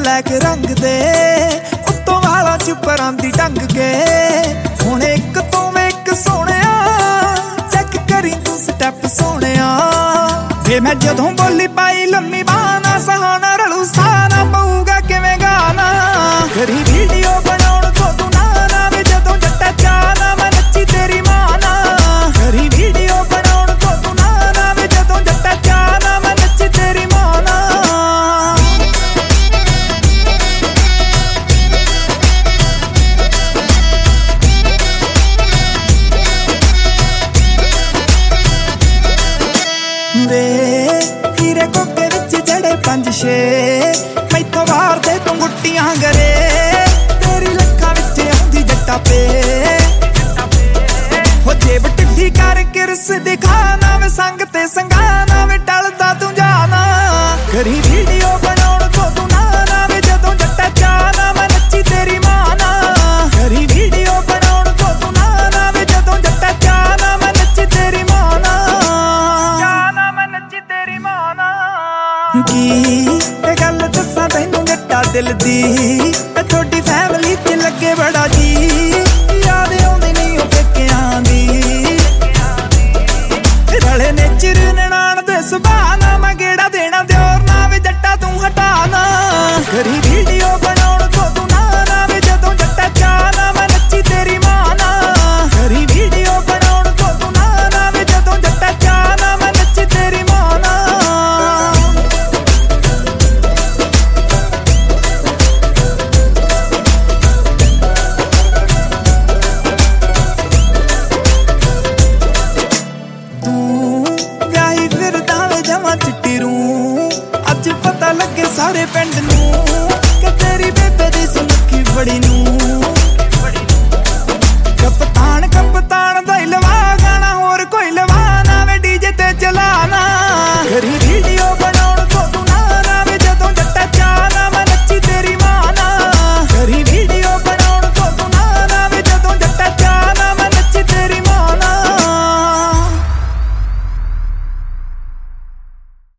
black रंग दे उत्तों वाला च परांदी ढंग के हुण एक तो एक सोहणिया चेक करी तू स्टैप सोहणिया वे मैं जदों बोली पाई लम्मी बाना सहाना रलू साना पऊगा किवें गाना करी वीडियो बनाउण तो तू ना वे जदों जट्टा चाना मैं नच्ची तेरी माना करी वीडियो बनाउण तो तू ना वे जदों जट्टा चाना मैं नच्ची तेरी माना वे हीरे कोके विच जड़े पंज छे मैथों वार दे तू गुट्टियां गरे तेरी लक्खां विच आउंदी जट्टा पे हो जेब टिड्डी कर किरस दिखाना वे संग ते संगाना वे टलदा तू जाना करी वीडियो बनाउण तो तू ना वे जदों जट्टा चाना मैं नच्ची तेरी माना करी वीडियो बनाउण तो तू ना वे जदों जट्टा चाना मैं नच्ची तेरी माना चाना मैं नच्ची तेरी माना की ए गल दस्सां तैनूं जट्टा दिल दी थोड़ी फैमिली च लगे बड़ा जी याद आउंदी नहीं ओ पेकियां दी रले नेचर ननाण दे सुभाऽ ना मैं गेड़ा देना दिओर ना वे जट्टा तू हटाना करी वीडियो बनाउण तो तू ना वे जदों जट्टा चाना मैं नच्ची तेरी माना करी वीडियो बनाउण तो तू ना वे जदों जट्टा चाना मैं नच्ची तेरी माना चिट्टी रूं अज पता लगे सारे पिंड नूं कि तेरी बेबे दी सुनखी बड़ी नूं